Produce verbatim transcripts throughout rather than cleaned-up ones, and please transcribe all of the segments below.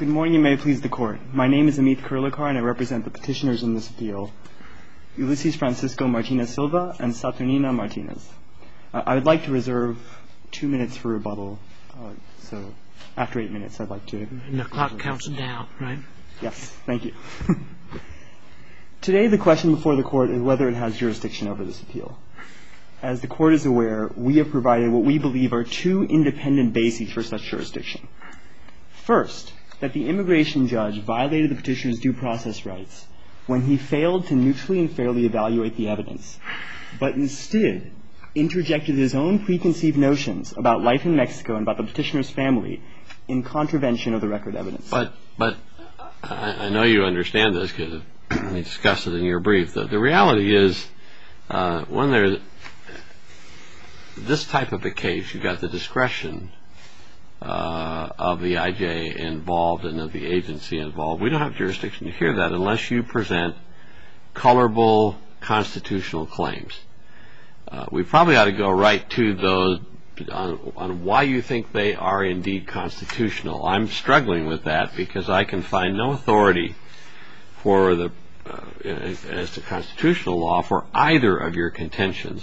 Good morning, and may it please the Court. My name is Amit Kurlikar, and I represent the petitioners in this appeal, Ulysses Francisco Martinez-Silva and Saturnina Martinez. Uh, I would like to reserve two minutes for rebuttal, uh, so after eight minutes I'd like to... And the clock counts down, right? Yes, thank you. Today the question before the Court is whether it has jurisdiction over this appeal. As the Court is aware, we have provided what we believe are two independent bases for such jurisdiction. First, that the immigration judge violated the petitioner's due process rights when he failed to neutrally and fairly evaluate the evidence, but instead interjected his own preconceived notions about life in Mexico and about the petitioner's family in contravention of the record evidence. But but I, I know you understand this because we discussed it in your brief. The, the reality is, uh, when there's this type of a case, you've got the discretion Uh, of the I J involved and of the agency involved. We don't have jurisdiction to hear that unless you present colorable constitutional claims. Uh, we probably ought to go right to those on, on why you think they are indeed constitutional. I'm struggling with that because I can find no authority for the uh, as to constitutional law for either of your contentions.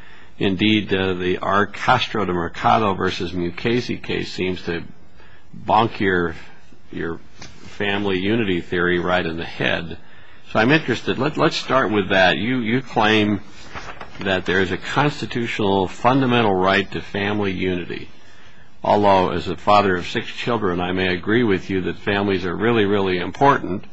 Indeed, uh, the R. Castro de Mercado versus Mukasey case seems to bonk your your family unity theory right in the head. So I'm interested. Let, let's start with that. You you claim that there is a constitutional fundamental right to family unity. Although, as a father of six children, I may agree with you that families are really, really important.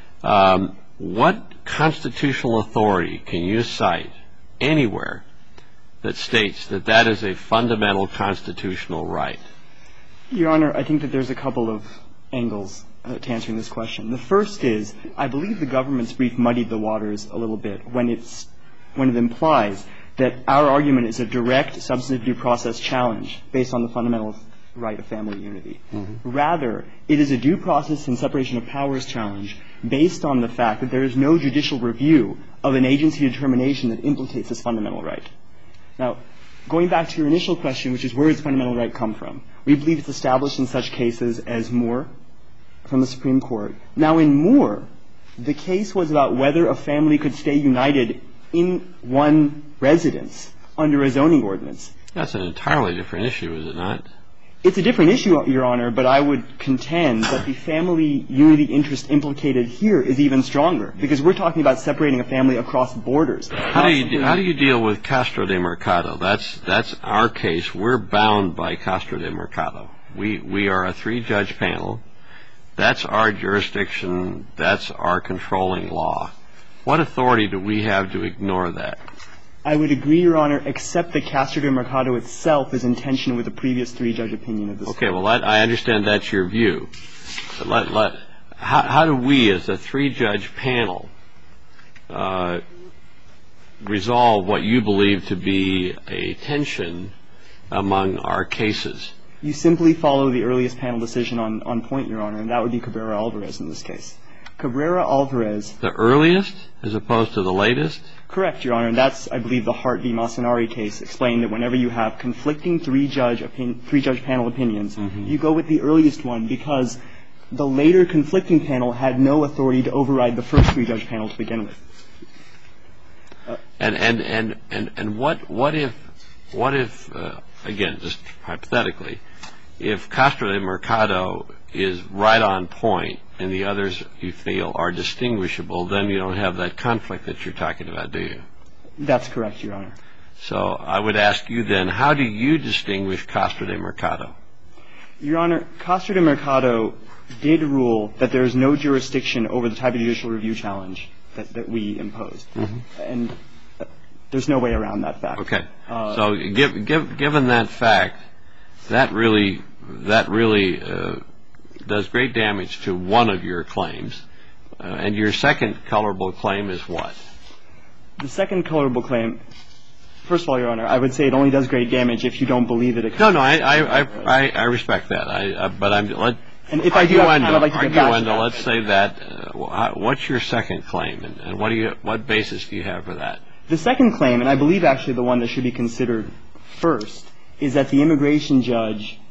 Um, what constitutional authority can you cite anywhere that states that that is a fundamental constitutional right? Your Honor, I think that there's a couple of angles uh, to answering this question. The first is, I believe the government's brief muddied the waters a little bit when it's when it implies that our argument is a direct substantive due process challenge based on the fundamental right of family unity. Mm-hmm. Rather, it is a due process and separation of powers challenge based on the fact that there is no judicial review of an agency determination that implicates this fundamental right. Now, going back to your initial question, which is where does fundamental right come from, we believe it's established in such cases as Moore from the Supreme Court. Now, in Moore, the case was about whether a family could stay united in one residence under a zoning ordinance. That's an entirely different issue, is it not? It's a different issue, Your Honor, but I would contend that the family unity interest implicated here is even stronger because we're talking about separating a family across borders. How do you how do you deal with Castro de Mercado? That's that's our case. We're bound by Castro de Mercado. We we are a three-judge panel. That's our jurisdiction. That's our controlling law. What authority do we have to ignore that? I would agree, Your Honor, except that Castro de Mercado itself is in tension with the previous three-judge opinion of this Okay, court. well, that, I understand that's your view. But let, let, how, how do we, as a three-judge panel, uh, resolve what you believe to be a tension among our cases? You simply follow the earliest panel decision on, on point, Your Honor, and that would be Cabrera-Alvarez in this case. Cabrera-Alvarez... The earliest as opposed to the latest? Correct, Your Honor, and that's, I believe, the Hart v. Masanari case explained that whenever you have conflicting three-judge opin- three-judge panel opinions, mm-hmm. you go with the earliest one because the later conflicting panel had no authority to override the first three-judge panel to begin with. Uh, and, and, and, and, and what, what if, what if uh, again, just hypothetically, if Castro de Mercado is right on point and the others you feel are distinguishable, then you don't have that conflict that you're talking about, do you? That's correct, Your Honor. So I would ask you then, how do you distinguish Castro de Mercado? Your Honor, Castro de Mercado did rule that there is no jurisdiction over the type of judicial review challenge that, that we imposed. Mm-hmm. And uh, there's no way around that fact. Okay. Uh, so give, give, given that fact, that really, that really uh, does great damage to one of your claims. Uh, and your second colorable claim is what? The second colorable claim, first of all, Your Honor, I would say it only does great damage if you don't believe that it. No, no, I, I, I, I respect that. I, uh, but I'm. Let, and if I do have time, I'd like to get back to that. Let's say that. Uh, what's your second claim, and, and what do you? What basis do you have for that? The second claim, and I believe actually the one that should be considered first, is that the immigration judge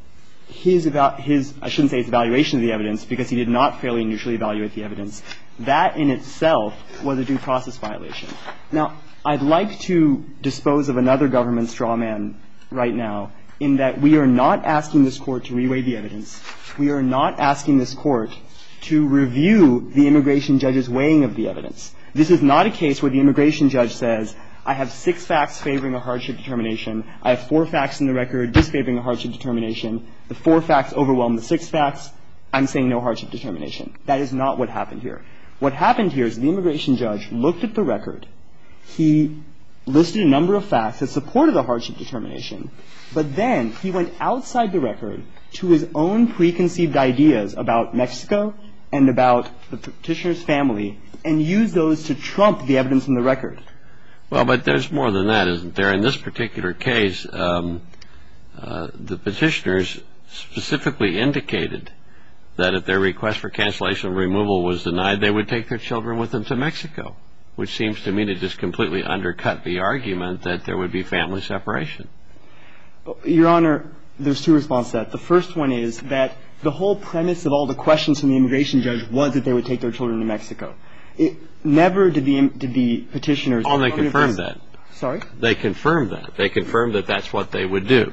his about his I shouldn't say his evaluation of the evidence, because he did not fairly and neutrally evaluate the evidence. That in itself was a due process violation. Now, I'd like to dispose of another government straw man right now, in that we are not asking this Court to reweigh the evidence. We are not asking this Court to review the immigration judge's weighing of the evidence. This is not a case where the immigration judge says, I have six facts favoring a hardship determination. I have four facts in the record disfavoring a hardship determination. The four facts overwhelm the six facts. I'm saying no hardship determination. That is not what happened here. What happened here is the immigration judge looked at the record. He listed a number of facts that supported a hardship determination, but then he went outside the record to his own preconceived ideas about Mexico and about the petitioner's family and used those to trump the evidence in the record. Well, but there's more than that, isn't there? In this particular case, um, uh, the petitioners specifically indicated that if their request for cancellation of removal was denied, they would take their children with them to Mexico, which seems to me to just completely undercut the argument that there would be family separation. Your Honor, there's two responses to that. The first one is that the whole premise of all the questions from the immigration judge was that they would take their children to Mexico. It never did the did the petitioners. Oh, they confirmed that. Sorry? They confirmed that. They confirmed that that's what they would do.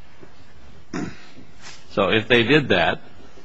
So if they did that,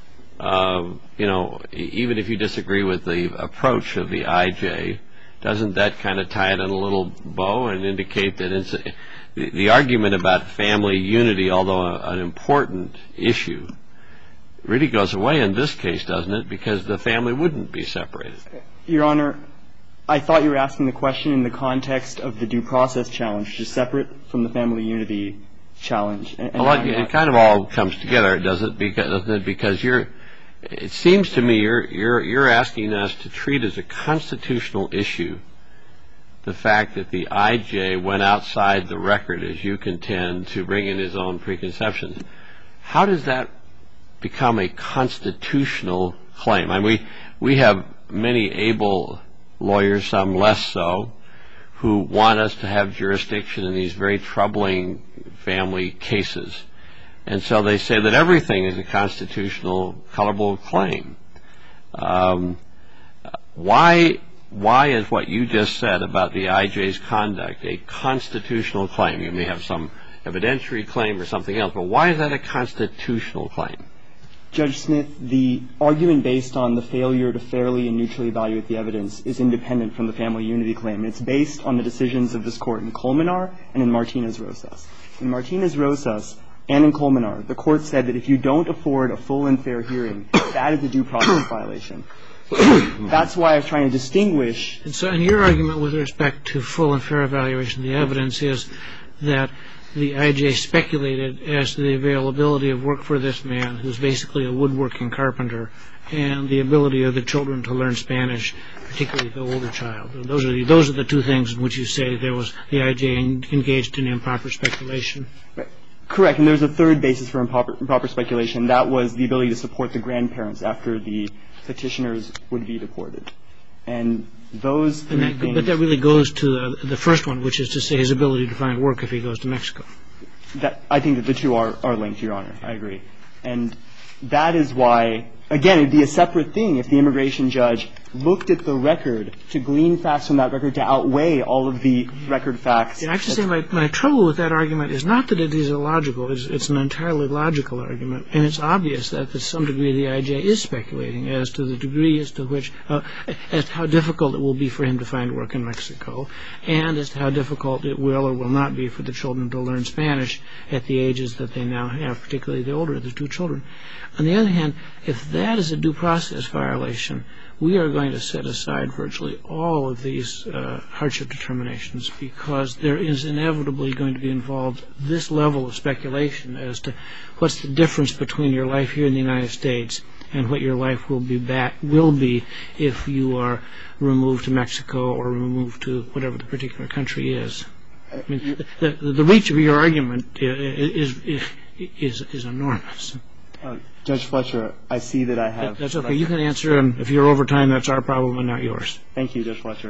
uh, you know, even if you disagree with the approach of the I J, doesn't that kind of tie it in a little bow and indicate that it's a, the, the argument about family unity, although a, an important issue, really goes away in this case, doesn't it? Because the family wouldn't be separated. Your Honor, I thought you were asking the question in the context of the due process challenge, which is separate from the family unity challenge. And, and well, it kind of all comes together, does it? Because, doesn't it? Because you're, it seems to me you're you're you're asking us to treat as a constitutional issue the fact that the I J went outside the record, as you contend, to bring in his own preconceptions. How does that become a constitutional claim? I mean, we we have many able lawyers, some less so, who want us to have jurisdiction in these very troubling family cases. And so they say that everything is a constitutional, colorable claim. Um, why, why is what you just said about the I J's conduct a constitutional claim? You may have some evidentiary claim or something else, but why is that a constitutional claim? Judge Smith, the argument based on the failure to fairly and neutrally evaluate the evidence is independent from the family unity claim. It's based on the decisions of this Court in Colmenar and in Martinez-Rosas. In Martinez-Rosas and in Colmenar, the Court said that if you don't afford a full and fair hearing, that is a due process violation. That's why I was trying to distinguish. And so, and your argument with respect to full and fair evaluation of the evidence is that the I J speculated as to the availability of work for this man, who's basically a woodworking carpenter, and the ability of the children to learn Spanish, particularly the older child. And those are the, those are the two things in which you say there was the I J engaged in improper speculation. Right. Correct. And there's a third basis for improper, improper speculation. That was the ability to support the grandparents after the petitioners would be deported. And those three and that, things. But that really goes to the, the first one, which is to say his ability to find work if he goes to Mexico. That, I think that the two are, are linked, Your Honor. I agree. And that is why, again, it would be a separate thing if the immigration judge looked at the record to glean facts from that record to outweigh all of the record facts. Yeah, I have to say my, my trouble with that argument is not that it is illogical. It's, it's an entirely logical argument. And it's obvious that to some degree the I J is speculating as to the degree as to which, uh, as to how difficult it will be for him to find work in Mexico, and as to how difficult it will or will not be for the children to learn Spanish at the ages that they now have, particularly the older of the two children. On the other hand, if that is a due process violation, we are going to set aside virtually all of these uh, hardship determinations because there is inevitably going to be involved this level of speculation as to what's the difference between your life here in the United States and what your life will be back will be if you are removed to Mexico or removed to whatever the particular country is. I mean, the, the, the reach of your argument is is is, is enormous. Uh, Judge Fletcher, I see that I have... That's okay. You can answer, and if you're over time, that's our problem and not yours. Thank you, Judge Fletcher.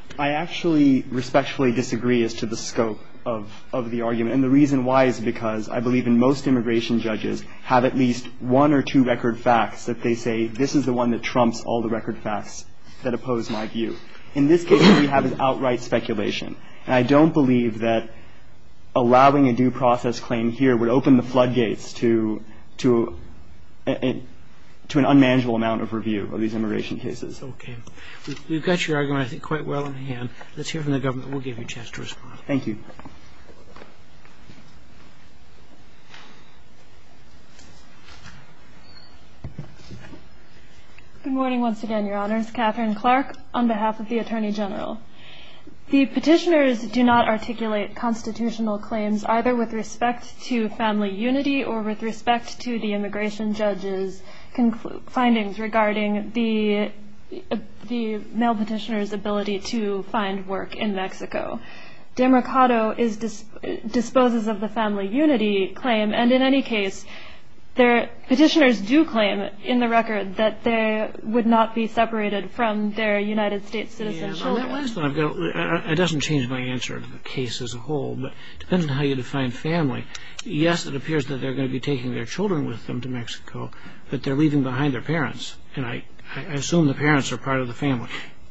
I actually respectfully disagree as to the scope of, of the argument. And the reason why is because I believe in most immigration judges have at least one or two record facts that they say this is the one that trumps all the record facts that oppose my view. In this case, what we have is outright speculation. And I don't believe that allowing a due process claim here would open the floodgates to to a, a, to an unmanageable amount of review of these immigration cases. Okay. We've got your argument, I think, quite well in hand. Let's hear from the government. We'll give you a chance to respond. Thank you. Good morning once again, Your Honors. Catherine Clark on behalf of the Attorney General. The petitioners do not articulate constitutional claims either with respect to family unity or with respect to the immigration judge's conclu- findings regarding the, uh, the male petitioner's ability to find work in Mexico. De Mercado is dis- disposes of the family unity claim, and in any case, their petitioners do claim in the record that they would not be separated from their United States citizen yeah, children. On that last one, I've got, uh, it doesn't change my answer to the case as a whole, but it depends on how you define family. Yes, it appears that they're going to be taking their children with them to Mexico, but they're leaving behind their parents, and I, I assume the parents are part of the family.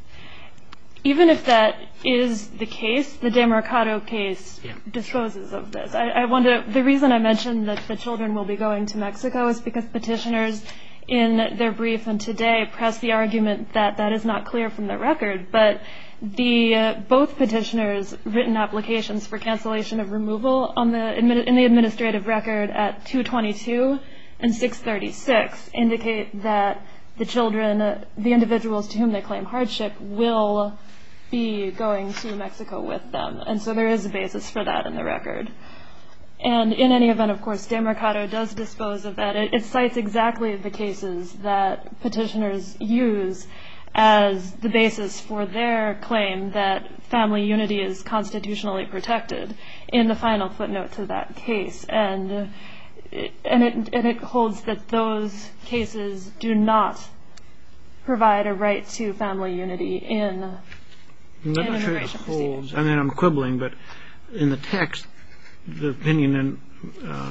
Even if that is the case, the De Mercado case yeah. disposes of this. I, I wonder, the reason I mentioned that the children will be going to Mexico is because petitioners in their brief and today press the argument that that is not clear from the record, but the uh, both petitioners' written applications for cancellation of removal on the in the administrative record at two twenty-two and six thirty-six indicate that the children, uh, the individuals to whom they claim hardship, will be going to Mexico with them. And so there is a basis for that in the record. And in any event, of course, De Mercado does dispose of that. It, it cites exactly the cases that petitioners use as the basis for their claim that family unity is constitutionally protected in the final footnote to that case. And it, and it, and it holds that those cases do not provide a right to family unity in I'm not sure it holds. I mean, I'm quibbling, but in the text, the opinion in uh,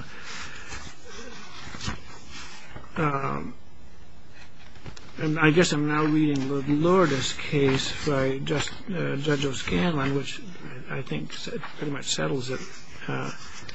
uh, and I guess I'm now reading the Lourdes case by just, uh, Judge O'Scanlan, which I think pretty much settles it. Uh,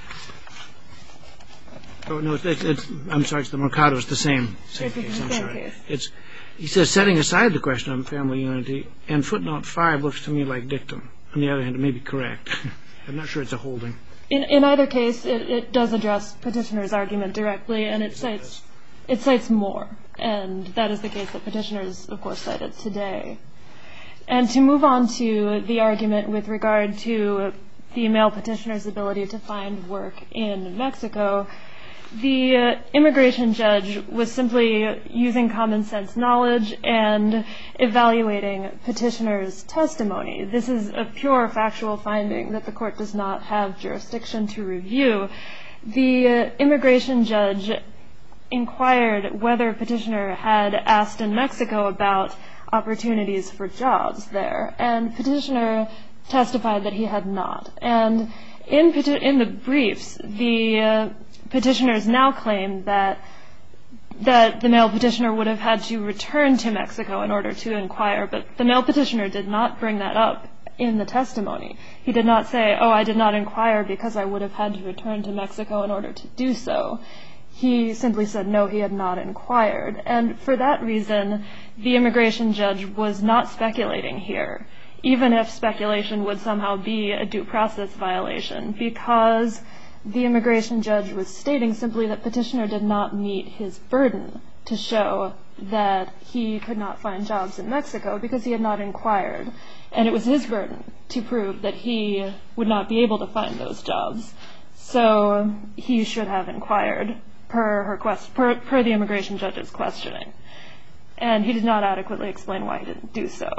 oh no, it's, it's, I'm sorry, it's the Mercado. It's the same, same it's case. The I'm same sorry. Case. It's. He says, setting aside the question of family unity, and footnote five looks to me like dictum. On the other hand, it may be correct. I'm not sure it's a holding. In, in either case, it, it does address petitioner's argument directly, and it cites it cites more. And that is the case that petitioners, of course, cited today. And to move on to the argument with regard to the male petitioner's ability to find work in Mexico, the uh, immigration judge was simply using common sense knowledge and evaluating petitioner's testimony. This is a pure factual finding that the court does not have jurisdiction to review. The uh, immigration judge inquired whether petitioner had asked in Mexico about opportunities for jobs there, and petitioner testified that he had not. And in, peti- in the briefs, the uh, petitioners now claim that that the male petitioner would have had to return to Mexico in order to inquire, but the male petitioner did not bring that up in the testimony. He did not say, oh, I did not inquire because I would have had to return to Mexico in order to do so. He simply said, no, he had not inquired. And for that reason, the immigration judge was not speculating here, even if speculation would somehow be a due process violation, because the immigration judge was stating simply that petitioner did not meet his burden to show that he could not find jobs in Mexico because he had not inquired. And it was his burden to prove that he would not be able to find those jobs. So he should have inquired per her quest- per, per the immigration judge's questioning. And he did not adequately explain why he didn't do so.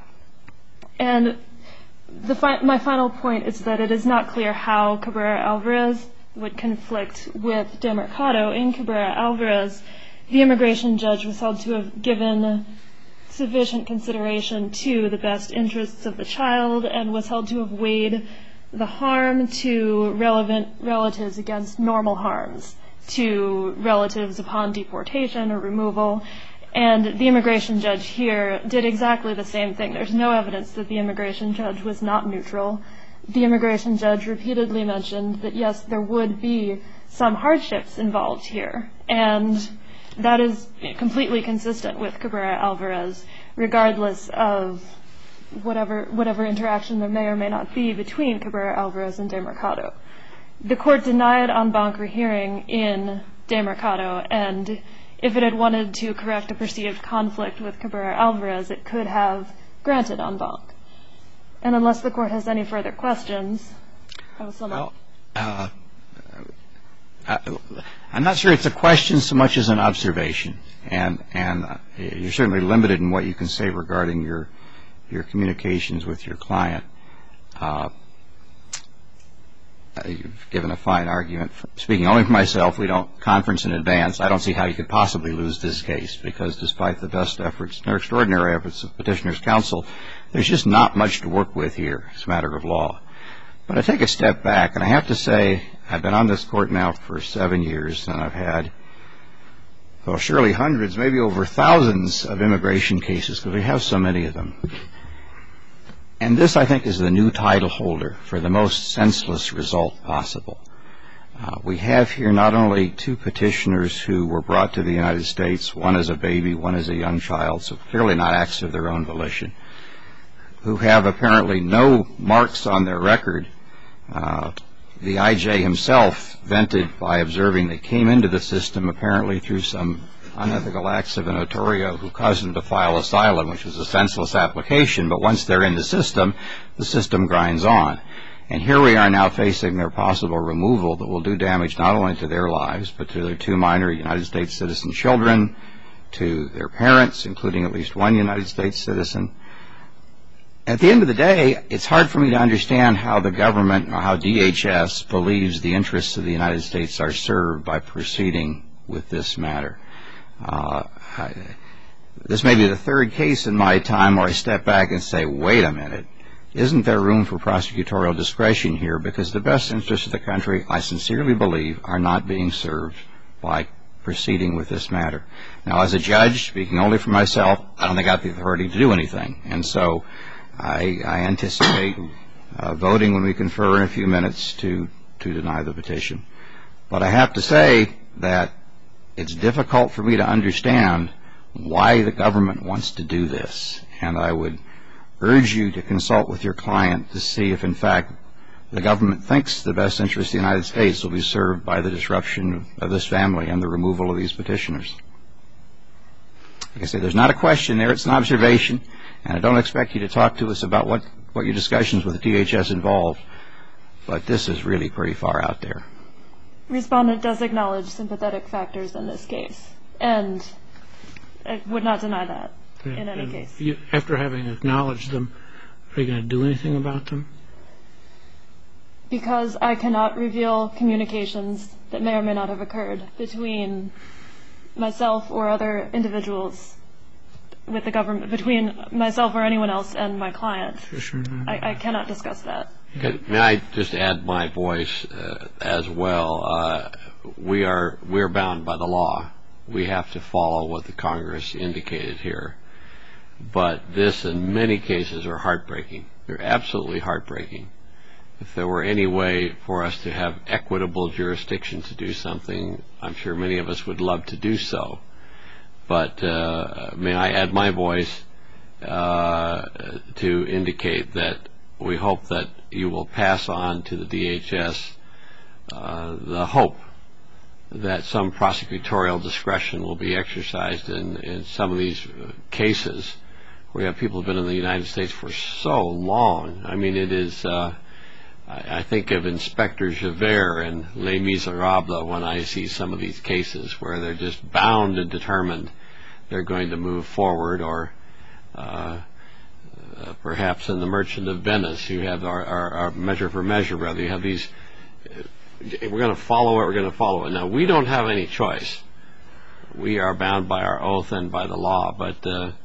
And The fi- my final point is that it is not clear how Cabrera-Alvarez would conflict with De Mercado. In Cabrera-Alvarez, the immigration judge was held to have given sufficient consideration to the best interests of the child and was held to have weighed the harm to relevant relatives against normal harms to relatives upon deportation or removal. And the immigration judge here did exactly the same thing. There's no evidence that the immigration judge was not neutral. The immigration judge repeatedly mentioned that, yes, there would be some hardships involved here. And that is completely consistent with Cabrera-Alvarez, regardless of whatever whatever interaction there may or may not be between Cabrera-Alvarez and De Mercado. The court denied en banc rehearing in De Mercado, and if it had wanted to correct a perceived conflict with Cabrera-Alvarez, it could have granted en banc. And unless the court has any further questions, I will sum up. Well, uh, I, I'm not sure it's a question so much as an observation, and and uh, you're certainly limited in what you can say regarding your your communications with your client. Uh, you've given a fine argument. Speaking only for myself, we don't conference in advance. I don't see how you could possibly lose this case, because despite the best efforts, or extraordinary efforts of Petitioner's Counsel, there's just not much to work with here as a matter of law. But I take a step back, and I have to say, I've been on this court now for seven years, and I've had, well, surely hundreds, maybe over thousands of immigration cases, because we have so many of them. And this, I think, is the new title holder for the most senseless result possible. Uh, we have here not only two petitioners who were brought to the United States, one as a baby, one as a young child, so clearly not acts of their own volition, who have apparently no marks on their record. Uh, the I J himself vented by observing they came into the system apparently through some unethical acts of a notario who caused them to file asylum, which was a senseless application, but once they're in the system, the system grinds on. And here we are now facing their possible removal that will do damage not only to their lives, but to their two minor United States citizen children, to their parents, including at least one United States citizen. At the end of the day, it's hard for me to understand how the government, or how D H S believes the interests of the United States are served by proceeding with this matter. Uh, I, this may be the third case in my time where I step back and say, wait a minute, isn't there room for prosecutorial discretion here? Because the best interests of the country, I sincerely believe, are not being served by proceeding with this matter. Now, as a judge, speaking only for myself, I don't think I have the authority to do anything. And so I, I anticipate uh, voting when we confer in a few minutes to, to deny the petition. But I have to say that it's difficult for me to understand why the government wants to do this. And I would urge you to consult with your client to see if, in fact, the government thinks the best interest of the United States will be served by the disruption of this family and the removal of these petitioners. Like I say, there's not a question there. It's an observation. And I don't expect you to talk to us about what, what your discussions with the D H S involve. But this is really pretty far out there. Respondent does acknowledge sympathetic factors in this case, and I would not deny that in any and case. You, after having acknowledged them, are you going to do anything about them? Because I cannot reveal communications that may or may not have occurred between myself or other individuals with the government, between myself or anyone else and my client. Sure, sure. I, I cannot discuss that. Okay, may I just add my voice uh, as well? Uh, we are we're bound by the law. We have to follow what the Congress indicated here. But this, in many cases, are heartbreaking. They're absolutely heartbreaking. If there were any way for us to have equitable jurisdiction to do something, I'm sure many of us would love to do so. But uh, may I add my voice uh, to indicate that we hope that you will pass on to the D H S uh, the hope that some prosecutorial discretion will be exercised in, in some of these cases where you have people who have been in the United States for so long. I mean, it is, uh, I, I think of Inspector Javert and Les Miserables when I see some of these cases where they're just bound and determined they're going to move forward, or uh, uh, perhaps in The Merchant of Venice, you have our, our, our measure for measure, rather. You have these, uh, we're going to follow it, we're going to follow it. Now, we don't have any choice. We are bound by our oath and by the law, but uh,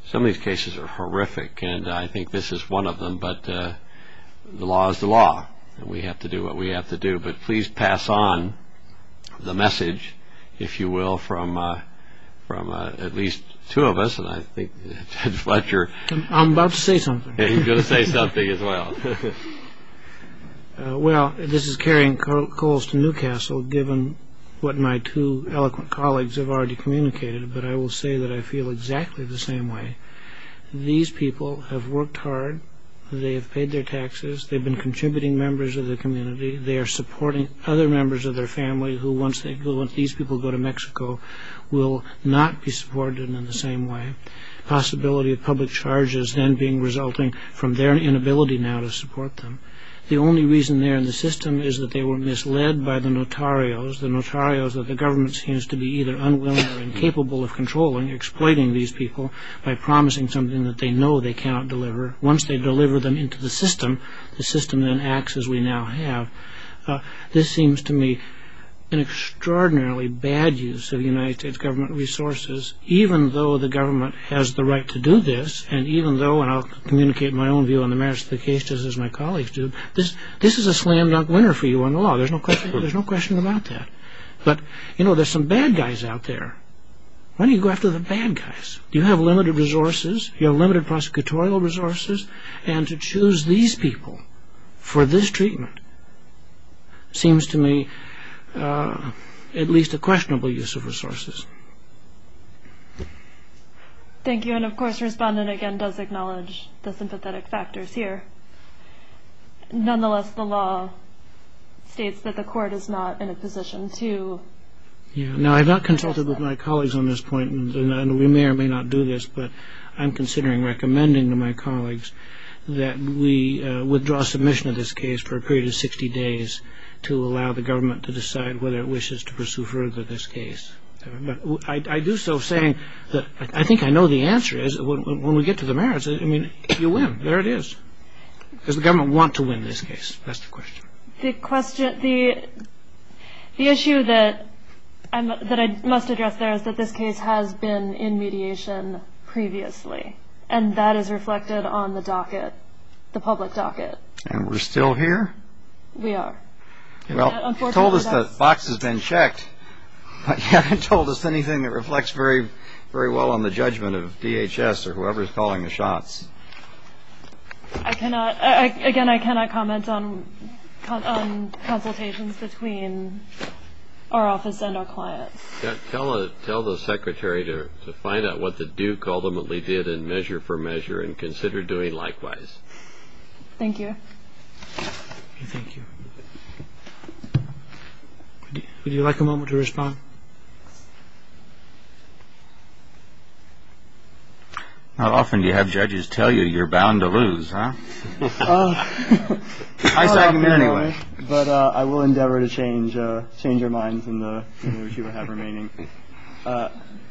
some of these cases are horrific, and I think this is one of them, but uh, the law is the law, and we have to do what we have to do. But please pass on the message, if you will, from uh, from uh, at least two of us, and I think Judge Fletcher. I'm about to say something. Yeah, he's going to say something as well. uh, well, this is carrying coals to Newcastle, given what my two eloquent colleagues have already communicated, but I will say that I feel exactly the same way. These people have worked hard. They have paid their taxes. They've been contributing members of the community. They are supporting other members of their family who, once they go, once these people go to Mexico, will not be supported in the same way. Possibility of public charges then being resulting from their inability now to support them. The only reason they're in the system is that they were misled by the notarios, the notarios that the government seems to be either unwilling or incapable of controlling, exploiting these people by promising something that they know they cannot deliver. Once they deliver them into the system, the system then acts as we now have. Uh, this seems to me an extraordinarily bad use of United States government resources, even though the government has the right to do this, and even though, and I'll communicate my own view on the merits of the case just as my colleagues do, this this is a slam dunk winner for you on the law. There's no question, there's no question about that. But, you know, there's some bad guys out there. Why don't you go after the bad guys? You have limited resources, you have limited prosecutorial resources, and to choose these people for this treatment seems to me Uh, at least a questionable use of resources. Thank you, and of course, respondent again does acknowledge the sympathetic factors here. Nonetheless, the law states that the court is not in a position to... Yeah. Now, I've not consulted with my colleagues on this point, and, and we may or may not do this, but I'm considering recommending to my colleagues that we uh, withdraw submission of this case for a period of sixty days to allow the government to decide whether it wishes to pursue further this case. But I, I do so saying that I think I know the answer is when, when we get to the merits, I mean, you win. There it is. Does the government want to win this case? That's the question. The question, the the issue that I'm, that I must address there is that this case has been in mediation previously, and that is reflected on the docket, the public docket. And we're still here? We are. Well, you told us the box has been checked, but you haven't told us anything that reflects very, very well on the judgment of D H S or whoever is calling the shots. I cannot, I, again, I cannot comment on, on consultations between our office and our clients. Yeah, tell, a, tell the secretary to, to find out what the Duke ultimately did in Measure for Measure and consider doing likewise. Thank you. Thank you. Would you like a moment to respond? Not often do you have judges tell you you're bound to lose, huh? Uh, Nice argument anyway. But uh, I will endeavor to change uh, change your minds in the in which you have remaining. Uh,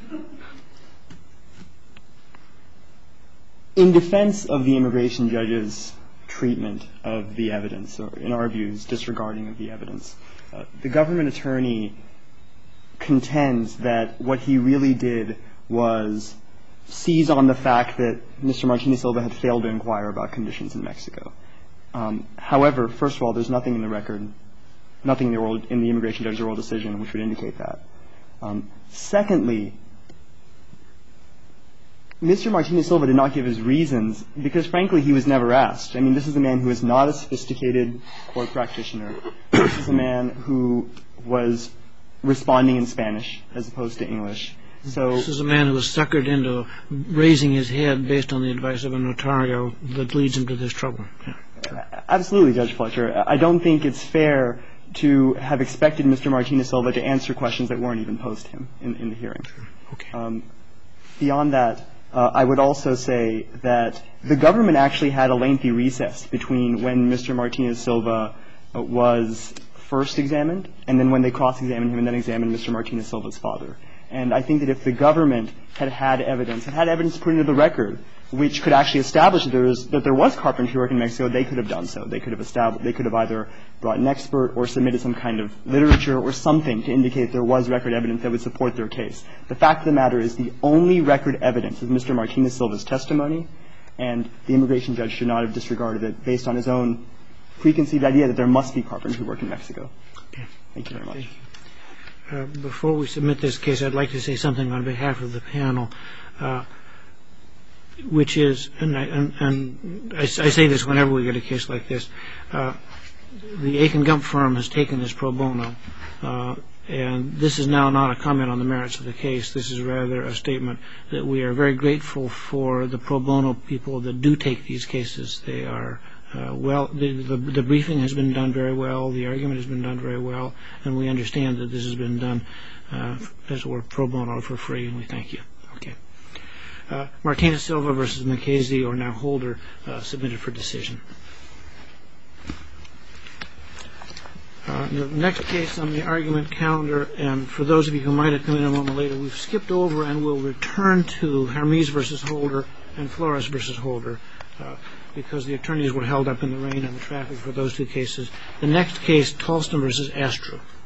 in defense of the immigration judge's treatment of the evidence, or in our views, disregarding of the evidence, uh, the government attorney contends that what he really did was seize on the fact that Mister Martinez-Silva had failed to inquire about conditions in Mexico. Um, however, first of all, there's nothing in the record, nothing in the, oral, in the immigration judge's oral decision which would indicate that. Um, secondly, Mister Martinez-Silva did not give his reasons because, frankly, he was never asked. I mean, this is a man who is not a sophisticated court practitioner. This is a man who was responding in Spanish as opposed to English. So this is a man who was suckered into raising his head based on the advice of a notario that leads him to this trouble. Yeah. Absolutely, Judge Fletcher. I don't think it's fair to have expected Mister Martinez-Silva to answer questions that weren't even posed to him in, in the hearing. Okay. Um, beyond that, uh, I would also say that the government actually had a lengthy recess between when Mister Martinez-Silva uh, was first examined and then when they cross-examined him and then examined Mister Martinez-Silva's father. And I think that if the government had had evidence, had had evidence put into the record, which could actually establish that there was, that there was carpentry work in Mexico, they could have done so. They could have established, they could have either brought an expert or submitted some kind of literature or something to indicate there was record evidence that would support their case. The fact of the matter is the only record evidence is Mister Martinez Silva's testimony, and the immigration judge should not have disregarded it based on his own preconceived idea that there must be carpentry work in Mexico. Okay. Thank you very much. Uh, before we submit this case, I'd like to say something on behalf of the panel, uh, which is, and I, and, and I, I say this whenever we get a case like this, uh, the Aiken Gump firm has taken this pro bono, uh, and this is now not a comment on the merits of the case. This is rather a statement that we are very grateful for the pro bono people that do take these cases. They are Uh, well, the, the, the briefing has been done very well. The argument has been done very well. And we understand that this has been done uh, as it were pro bono for free, and we thank you. Okay. Uh, Martinez Silva versus McKaysey, or now Holder, uh, submitted for decision. Uh, the next case on the argument calendar, and for those of you who might have come in a moment later, we've skipped over and we'll return to Hermes versus Holder and Flores versus Holder. Uh, because the attorneys were held up in the rain and the traffic for those two cases. The next case, Tolston versus Astro.